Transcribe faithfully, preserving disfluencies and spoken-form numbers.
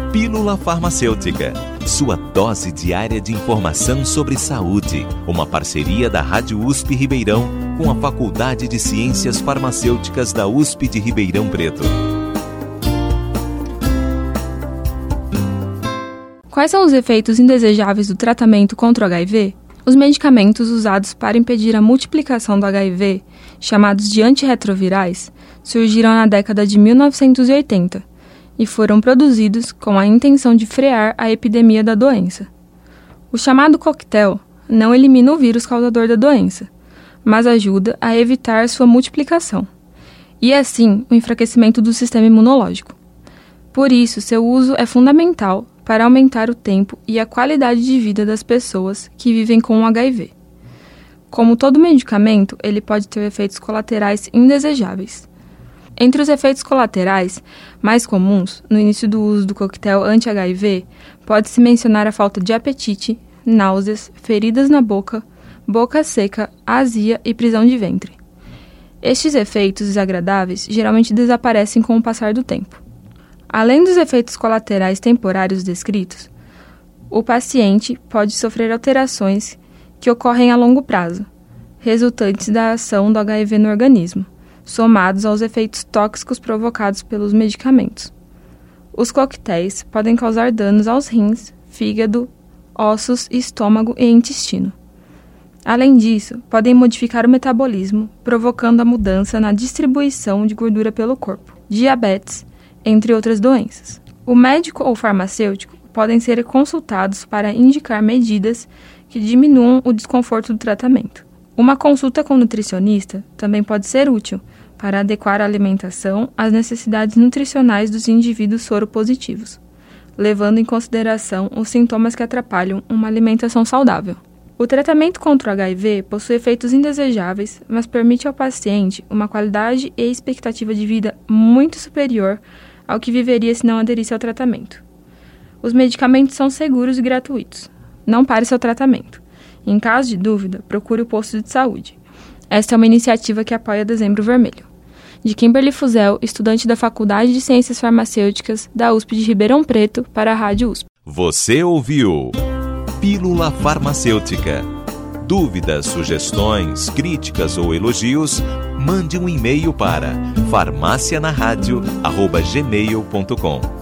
Pílula Farmacêutica, sua dose diária de informação sobre saúde. Uma parceria da Rádio U S P Ribeirão com a Faculdade de Ciências Farmacêuticas da U S P de Ribeirão Preto. Quais são os efeitos indesejáveis do tratamento contra o H I V? Os medicamentos usados para impedir a multiplicação do H I V, chamados de antirretrovirais, surgiram na década de mil novecentos e oitenta e foram produzidos com a intenção de frear a epidemia da doença. O chamado coquetel não elimina o vírus causador da doença, mas ajuda a evitar sua multiplicação, e assim o enfraquecimento do sistema imunológico. Por isso, seu uso é fundamental para aumentar o tempo e a qualidade de vida das pessoas que vivem com o H I V. Como todo medicamento, ele pode ter efeitos colaterais indesejáveis. Entre os efeitos colaterais mais comuns, no início do uso do coquetel anti-H I V, pode-se mencionar a falta de apetite, náuseas, feridas na boca, boca seca, azia e prisão de ventre. Estes efeitos desagradáveis geralmente desaparecem com o passar do tempo. Além dos efeitos colaterais temporários descritos, o paciente pode sofrer alterações que ocorrem a longo prazo, resultantes da ação do H I V no organismo, somados aos efeitos tóxicos provocados pelos medicamentos. Os coquetéis podem causar danos aos rins, fígado, ossos, estômago e intestino. Além disso, podem modificar o metabolismo, provocando a mudança na distribuição de gordura pelo corpo, diabetes, entre outras doenças. O médico ou farmacêutico podem ser consultados para indicar medidas que diminuam o desconforto do tratamento. Uma consulta com nutricionista também pode ser útil para adequar a alimentação às necessidades nutricionais dos indivíduos soropositivos, levando em consideração os sintomas que atrapalham uma alimentação saudável. O tratamento contra o H I V possui efeitos indesejáveis, mas permite ao paciente uma qualidade e expectativa de vida muito superior ao que viveria se não aderisse ao tratamento. Os medicamentos são seguros e gratuitos. Não pare seu tratamento. Em caso de dúvida, procure o posto de saúde. Esta é uma iniciativa que apoia Dezembro Vermelho. De Kimberly Fuzel, estudante da Faculdade de Ciências Farmacêuticas da U S P de Ribeirão Preto, para a Rádio U S P. Você ouviu Pílula Farmacêutica. Dúvidas, sugestões, críticas ou elogios, mande um e-mail para farmácia na rádio arroba gmail ponto com.